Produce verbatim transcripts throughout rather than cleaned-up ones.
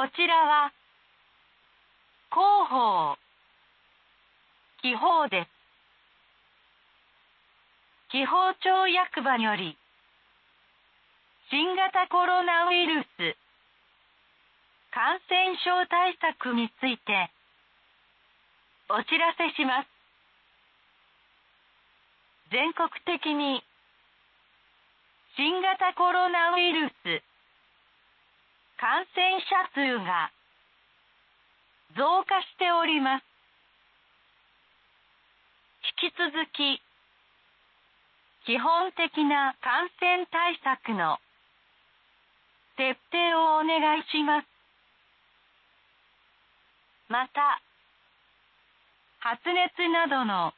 こちらは広報記法です。紀宝町役場より新型コロナウイルス感染症対策についてお知らせします。全国的に新型コロナウイルス感染者数が増加しております。引き続き基本的な感染対策の徹底をお願いします。また、発熱などの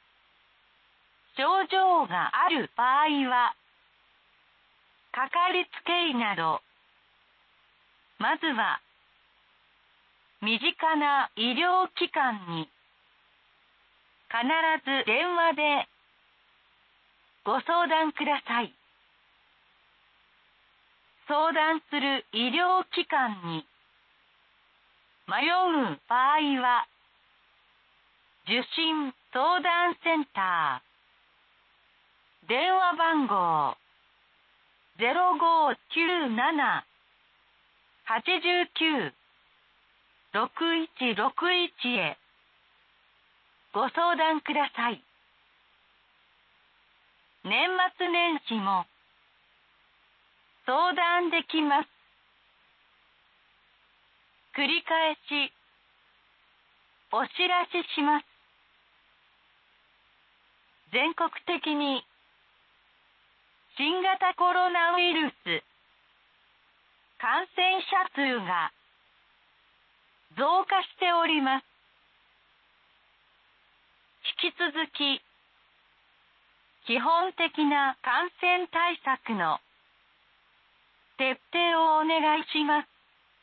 症状がある場合は、かかりつけ医など、まずは身近な医療機関に必ず電話でご相談ください。相談する医療機関に迷う場合は、受診相談センター電話番号 ゼロごきゅうなな はちきゅう ろくいちろくいち へご相談ください。年末年始も相談できます。繰り返しお知らせします。全国的に新型コロナウイルス感染者数が増加しております。引き続き基本的な感染対策の徹底をお願いします。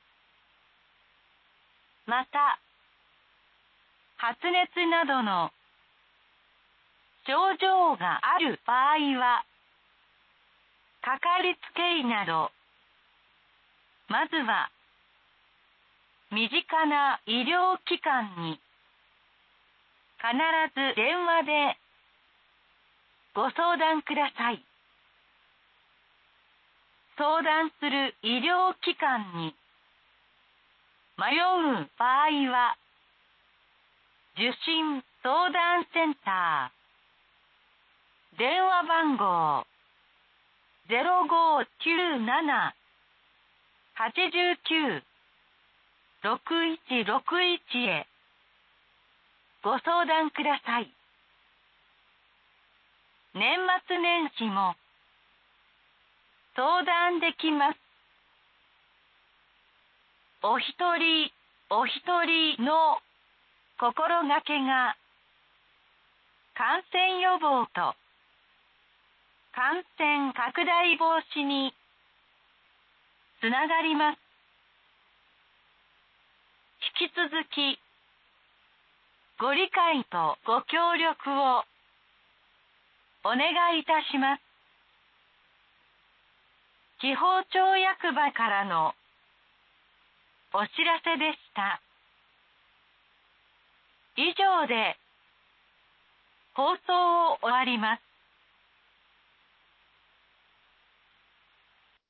また、発熱などの症状がある場合は、かかりつけ医など、まずは身近な医療機関に必ず電話でご相談ください。相談する医療機関に迷う場合は、受診相談センター電話番号 ゼロごきゅうなな はちきゅう ろくいちろくいち へご相談ください。年末年始も相談できます。お一人お一人の心がけが感染予防と感染拡大防止につながります。引き続きご理解とご協力をお願いいたします。紀宝町役場からのお知らせでした。以上で放送を終わります。